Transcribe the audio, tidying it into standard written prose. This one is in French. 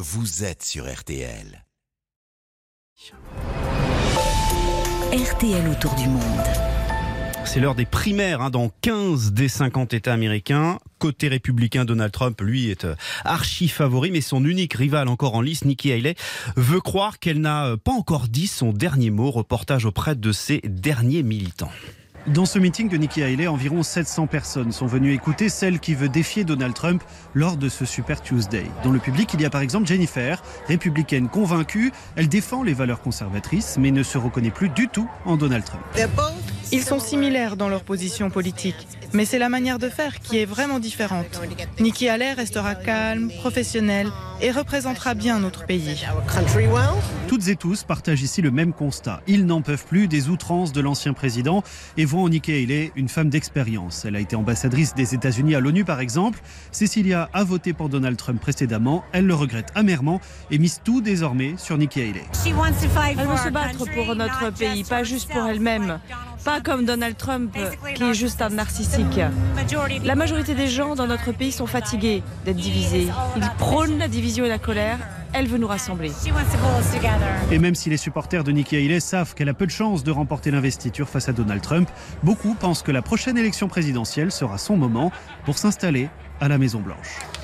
vous êtes sur RTL. RTL autour du monde. C'est l'heure des primaires dans 15 des 50 États américains. Côté républicain, Donald Trump, lui, est archi favori, mais son unique rival encore en lice, Nikki Haley, veut croire qu'elle n'a pas encore dit son dernier mot. Reportage auprès de ses derniers militants. Dans ce meeting de Nikki Haley, environ 700 personnes sont venues écouter celle qui veut défier Donald Trump lors de ce Super Tuesday. Dans le public, il y a par exemple Jennifer, républicaine convaincue. Elle défend les valeurs conservatrices, mais ne se reconnaît plus du tout en Donald Trump. Ils sont similaires dans leur position politique, mais c'est la manière de faire qui est vraiment différente. Nikki Haley restera calme, professionnelle et représentera bien notre pays. Toutes et tous partagent ici le même constat. Ils n'en peuvent plus des outrances de l'ancien président et voient en Nikki Haley une femme d'expérience. Elle a été ambassadrice des États-Unis à l'ONU par exemple. Cecilia a voté pour Donald Trump précédemment. Elle le regrette amèrement et mise tout désormais sur Nikki Haley. Elle veut se battre pour notre pays, pas juste pour elle-même. Pas comme Donald Trump, qui est juste un narcissique. La majorité des gens dans notre pays sont fatigués d'être divisés. Ils prônent la division et la colère. Elle veut nous rassembler. Et même si les supporters de Nikki Haley savent qu'elle a peu de chances de remporter l'investiture face à Donald Trump, beaucoup pensent que la prochaine élection présidentielle sera son moment pour s'installer à la Maison-Blanche.